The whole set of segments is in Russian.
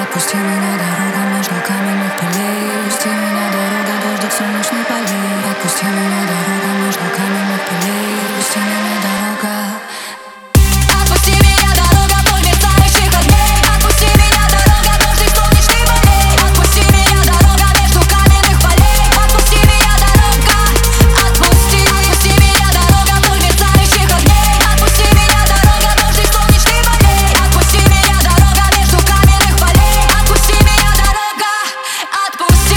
Отпусти меня, дорога между каменных полей. Отпусти меня, дорога, дождик солнечных полей. Отпусти меня, дорога между каменных полей. Отпусти меня, дорога. Отпусти меня, дорога, боль мерцающих огней. Отпусти меня, дорога, дождик солнечных полей. Отпусти меня, дорога между каменных полей. Отпусти меня, дорога. Отпусти меня, дорога, боль мерцающих огней. Отпусти меня, дорога, дождик солнечных полей. Отпусти меня, дорога между каменных полей. Отпусти меня, дорога. Отпусти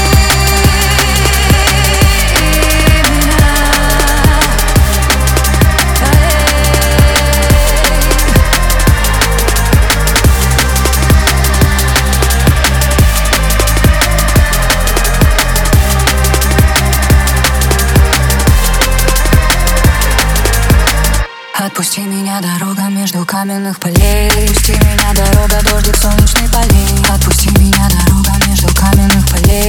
Отпусти меня, дорога между каменных полей. Отпусти меня, дорога, дождик солнечных полей. Отпусти меня, дорога между каменных полей.